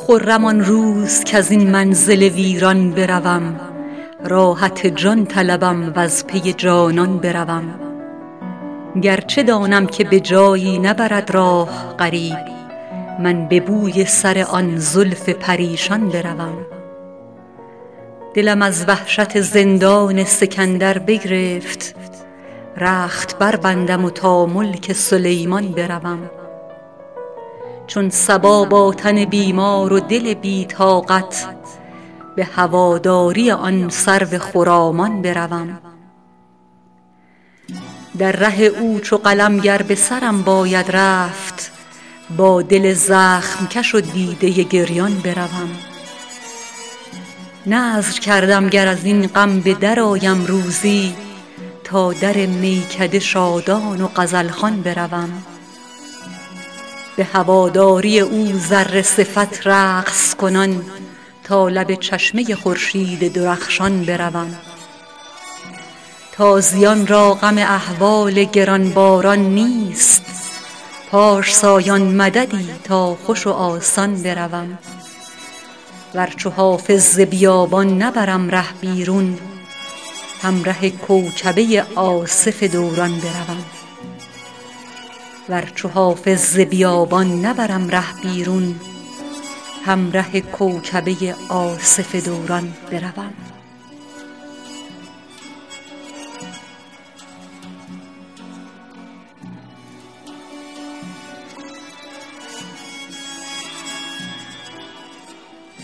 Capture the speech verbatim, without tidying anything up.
خرم آن روز کز این منزل ویران بروم، راحت جان طلبم وز پی جانان بروم. گرچه دانم که به جایی نبرد راه غریب، من به بوی سر آن زلف پریشان بروم. دلم از وحشت زندان سکندر بگرفت، رخت بربندم و تا ملک سلیمان بروم. چون صبا با تن بیمار و دل بی طاقت، به هواداری آن سرو خرامان بروم. در ره او چو قلم گر به سرم باید رفت، با دل زخم کش و دیده گریان بروم. نذر کردم گر از این غم به در آیم روزی، تا در میکده شادان و غزل خوان بروم. به هواداری او ذره صفت رقص کنان، تا لب چشمه خورشید درخشان بروم. تازیان را غم احوال گرانباران نیست، پارسایان مددی تا خوش و آسان بروم. ور چو حافظ ز بیابان نبرم ره بیرون، همره کوکبه آصف دوران بروم. ور چو حافظ ز بیابان نبرم ره بیرون، همره کوکبه آصف دوران بروم.